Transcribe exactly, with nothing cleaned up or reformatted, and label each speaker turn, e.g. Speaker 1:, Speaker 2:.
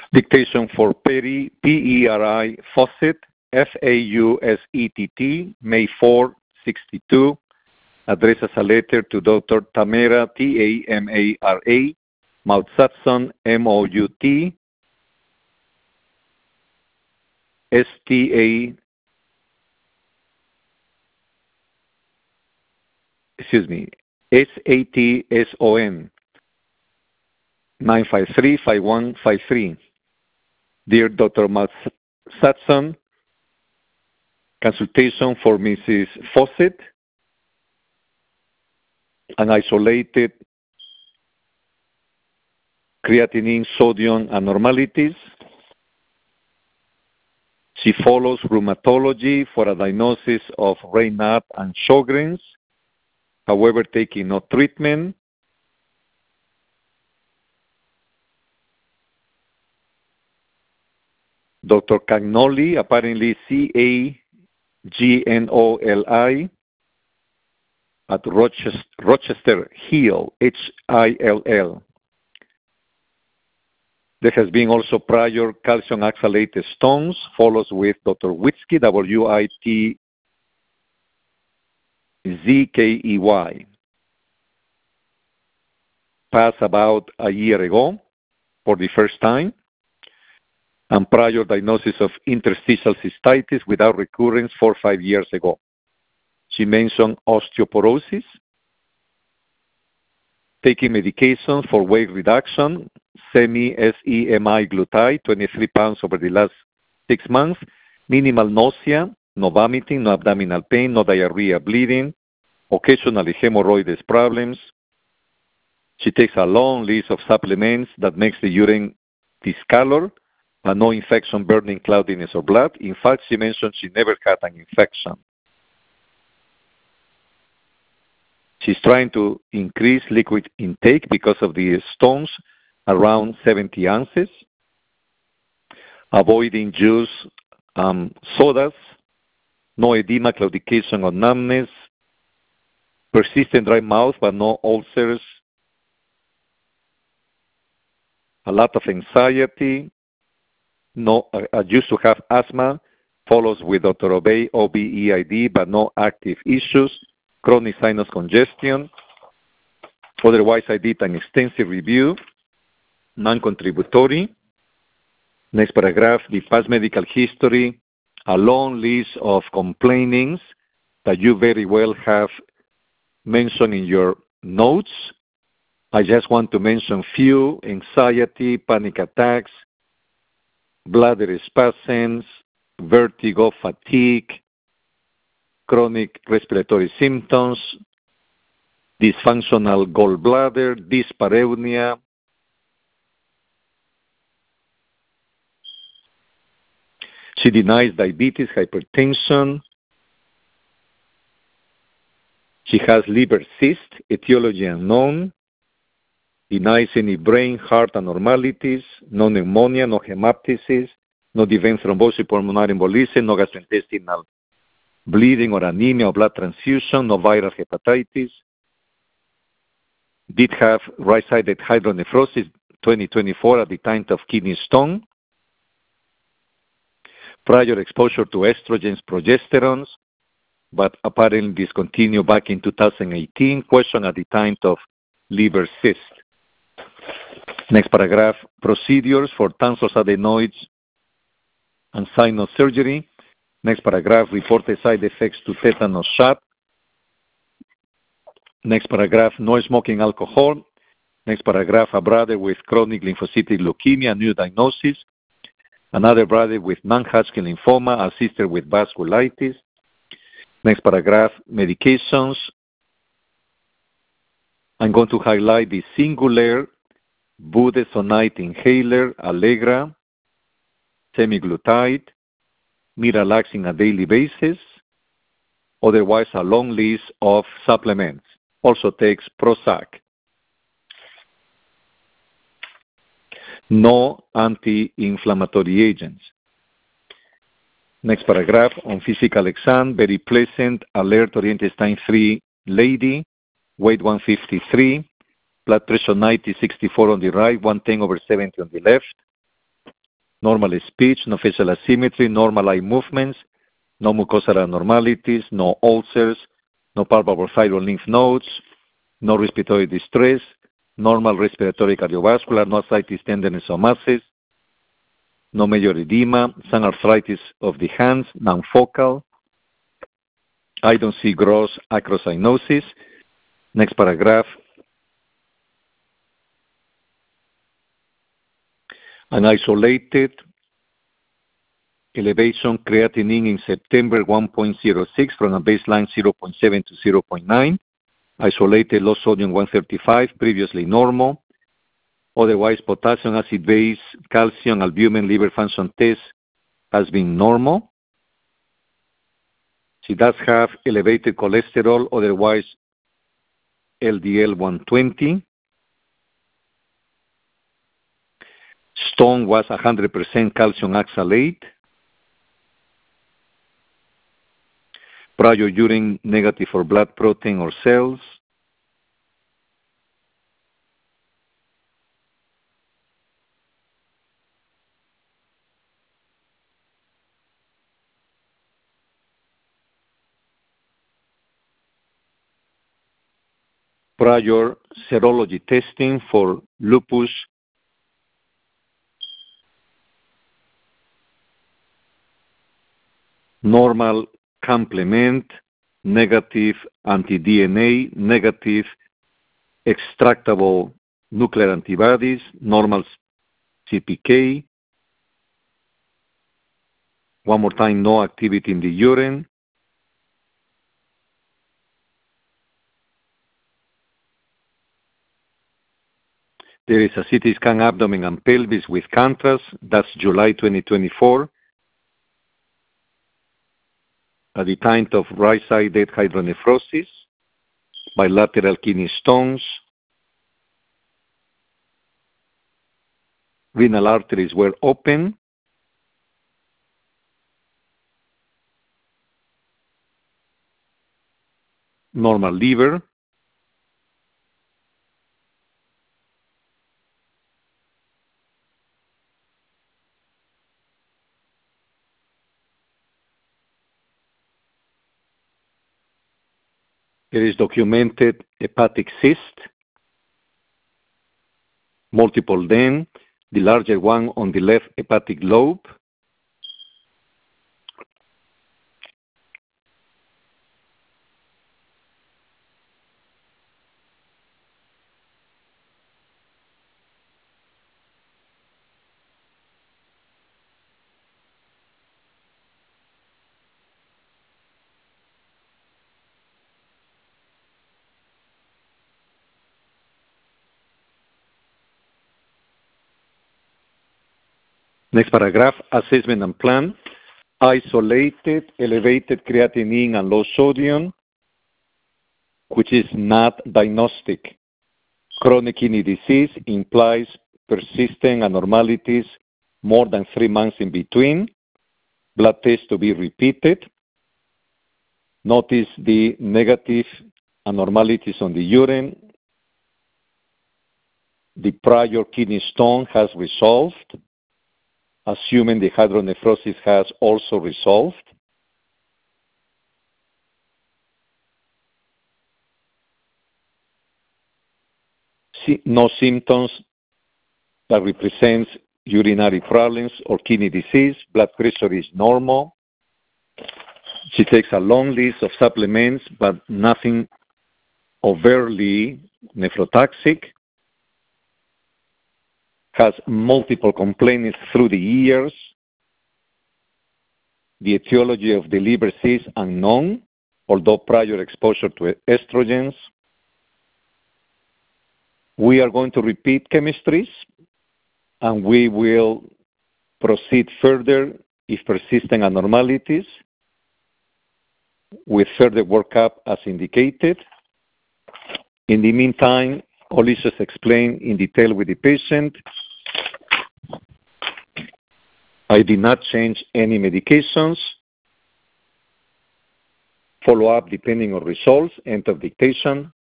Speaker 1: Dictation for Peri, P E R I, Fawcett, F A U S E T T, May fourth, sixty-two. Address as a letter to Doctor Tamara, T A M A R A, Moutsatsson, M O U T, S T A, excuse me, S A T S O N, nine five three, five one five three. Dear Doctor Moutsatsson, consultation for Missus Fawcett, an isolated creatinine sodium abnormalities. She follows rheumatology for a diagnosis of Raynaud and Sjogren's, however, taking no treatment. Doctor Cagnoli, apparently C A G N O L I, at Rochester, Rochester Hill, H I L L. There has been also prior calcium oxalate stones, follows with Doctor Witzke, W I T Z K E Y. Passed about a year ago for the first time, and prior diagnosis of interstitial cystitis without recurrence four or five years ago. She mentioned osteoporosis, taking medication for weight reduction, semi-S E M I glutide, twenty-three pounds over the last six months, minimal nausea, no vomiting, no abdominal pain, no diarrhea, bleeding, occasionally hemorrhoids problems. She takes a long list of supplements that makes the urine discolor, but no infection, burning, cloudiness, or blood. In fact, she mentioned she never had an infection. She's trying to increase liquid intake because of the stones, around seventy ounces, avoiding juice, um, sodas, no edema, claudication, or numbness, persistent dry mouth but no ulcers, a lot of anxiety, no, I, I used to have asthma, follows with Doctor Obey, O B E I D, but no active issues, chronic sinus congestion. Otherwise, I did an extensive review, non-contributory. Next paragraph, the past medical history, a long list of complainings that you very well have mentioned in your notes. I just want to mention few: anxiety, panic attacks, bladder spasms, vertigo, fatigue, chronic respiratory symptoms, dysfunctional gallbladder, dyspareunia, she denies diabetes, hypertension. She has liver cyst, etiology unknown, denies any brain, heart abnormalities, no pneumonia, no hemoptysis, no event thrombosis, pulmonary embolism, no gastrointestinal bleeding or anemia or blood transfusion, no viral hepatitis. Did have right-sided hydronephrosis twenty twenty-four at the time of kidney stone. Prior exposure to estrogens, progesterones, but apparently discontinued back in two thousand eighteen. Question at the time of liver cyst. Next paragraph, procedures for tonsils, adenoids, and sinus surgery. Next paragraph, reported side effects to tetanus shot. Next paragraph, no smoking alcohol. Next paragraph, a brother with chronic lymphocytic leukemia, new diagnosis. Another brother with non-Hodgkin lymphoma, a sister with vasculitis. Next paragraph, medications. I'm going to highlight the singular budesonide inhaler, Allegra, semaglutide, Miralax on a daily basis. Otherwise, a long list of supplements. Also takes Prozac. No anti-inflammatory agents. Next paragraph, on physical exam, very pleasant, alert, oriented-free lady, weight one fifty-three, blood pressure ninety, sixty-four on the right, one ten over seventy on the left. normal speech, no facial asymmetry, normal eye movements, no mucosal abnormalities, no ulcers, no palpable thyroid lymph nodes, no respiratory distress, normal respiratory cardiovascular, no ascites, tenderness, or masses, no major edema, some arthritis of the hands, non-focal. I don't see gross acrocyanosis. Next paragraph. An isolated elevation creatinine in September one point zero six from a baseline zero point seven to zero point nine. Isolated low sodium one thirty-five, previously normal. Otherwise, potassium, acid base, calcium, albumin, liver function test has been normal. She does have elevated cholesterol, otherwise L D L one twenty. Stone was one hundred percent calcium oxalate. Prior urine negative for blood protein or cells. Prior serology testing for lupus normal complement, negative anti-D N A, negative extractable nuclear antibodies, normal C P K. One more time, no activity in the urine. There is a C T scan abdomen and pelvis with contrast. That's July twenty twenty-four. At the time of right-sided hydronephrosis, bilateral kidney stones, renal arteries were open, normal liver, there is documented hepatic cyst, multiple then, the larger one on the left hepatic lobe. Next paragraph, assessment and plan. Isolated, elevated creatinine and low sodium, which is not diagnostic. Chronic kidney disease implies persistent abnormalities more than three months in between. Blood tests to be repeated. Notice the negative abnormalities on the urine. The prior kidney stone has resolved, assuming the hydronephrosis has also resolved. No symptoms that represents urinary problems or kidney disease. Blood pressure is normal. She takes a long list of supplements, but nothing overtly nephrotoxic. Has multiple complaints through the years. The etiology of the liver cyst unknown, although prior exposure to estrogens. We are going to repeat chemistries, and we will proceed further if persistent abnormalities with further workup as indicated. In the meantime, all issues explained in detail with the patient. I did not change any medications. Follow up depending on results. End of dictation.